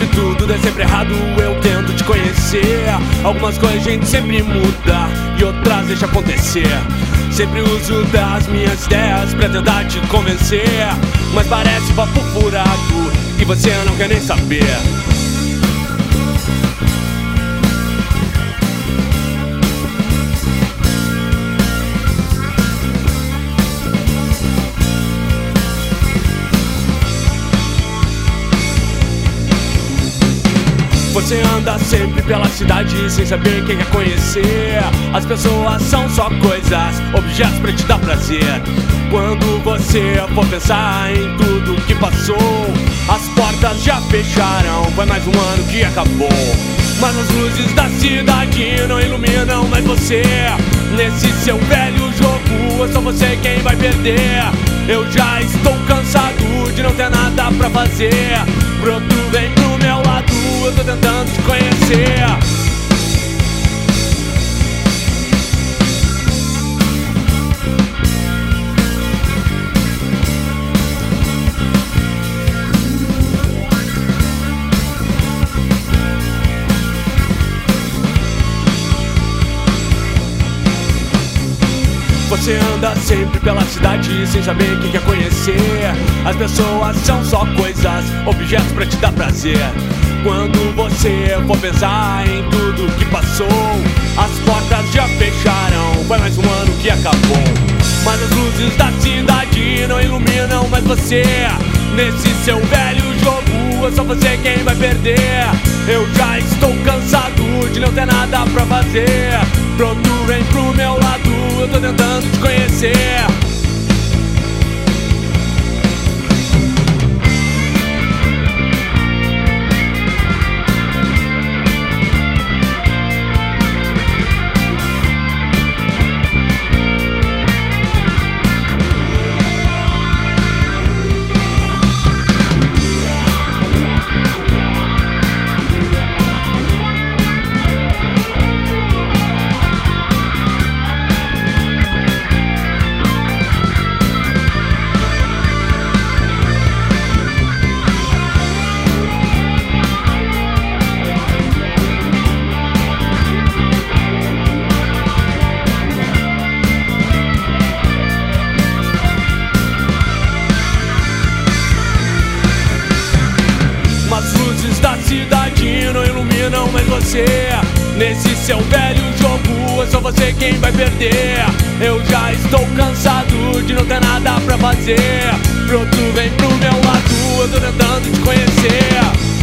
tudo der sempre errado, eu tento te conhecer. Algumas coisas a gente sempre muda e outras deixa acontecer. Sempre uso das minhas ideias pra tentar te convencer, mas parece papo furado e você não quer nem saber. Você anda sempre pela cidade sem saber quem quer conhecer. As pessoas são só coisas, objetos pra te dar prazer. Quando você for pensar em tudo que passou, as portas já fecharam, foi mais um ano que acabou. Mas as luzes da cidade não iluminam mais você. Nesse seu velho jogo é só você quem vai perder. Eu já estou cansado de não ter nada pra fazer. Broto, vem pro meu lado, eu tô tentando te conhecer. Você anda sempre pela cidade sem saber quem quer conhecer. As pessoas são só coisas, objetos pra te dar prazer. Quando você for pensar em tudo que passou, as portas já fecharam, foi mais um ano que acabou. Mas as luzes da cidade não iluminam mais você. Nesse seu velho jogo é só você quem vai perder. Eu já estou cansado de não ter nada pra fazer. Pronto, vem pro meu lado, eu tô tentando te conhecer. As luzes da cidade não iluminam mais você. Nesse seu velho jogo é só você quem vai perder. Eu já estou cansado de não ter nada pra fazer. Pronto, vem pro meu lado, eu tô tentando te conhecer.